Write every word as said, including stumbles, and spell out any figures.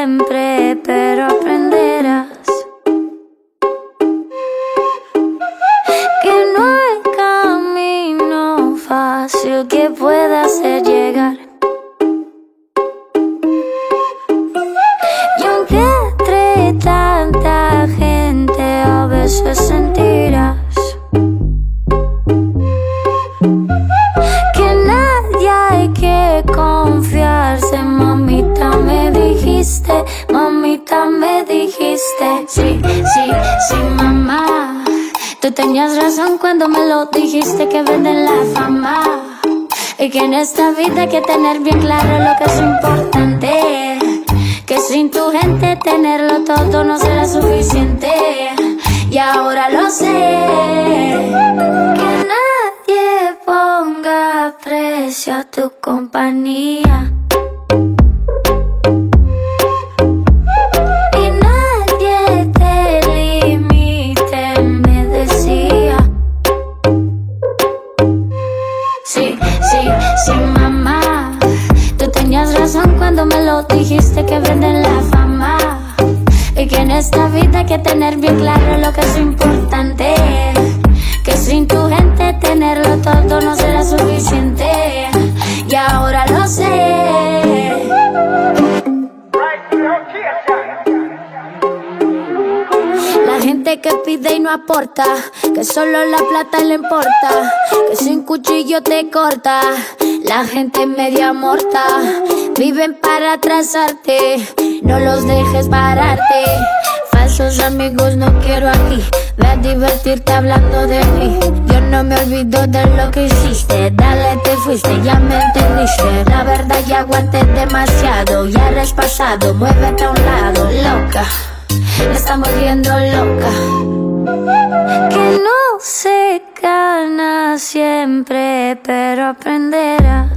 siempre, pero aprenderás que no hay camino fácil que pueda hacer llegar. Y aunque entre tanta gente a veces sentirás que nadie hay que confiarse. Mamita me dijiste, mamita me dijiste. Sí, sí, sí, mamá, tú tenías razón cuando me lo dijiste, que venden la fama y que en esta vida hay que tener bien claro lo que es importante, que sin tu gente tenerlo todo no será suficiente. Y ahora lo sé, que nadie ponga precio a tu compañía. Y nadie te limite, me decía. Sí, sí, sí, mamá, tú tenías razón cuando me lo dijiste, que venden la fama y que en esta vida hay que tener bien claro lo que es importante, que sin tu gente tenerlo todo no será suficiente. Y ahora lo sé. La gente que pide y no aporta, que solo la plata le importa, que sin cuchillo te corta. La gente media morta, viven para atrasarte, no los dejes pararte. Falsos amigos no quiero aquí, ve a divertirte hablando de mí. Yo no me olvido de lo que hiciste, dale te fuiste, ya me entendiste. La verdad ya aguanté demasiado, ya eres pasado, muévete a un lado, loca. Me está volviendo loca. Que no se gana siempre, pero aprenderás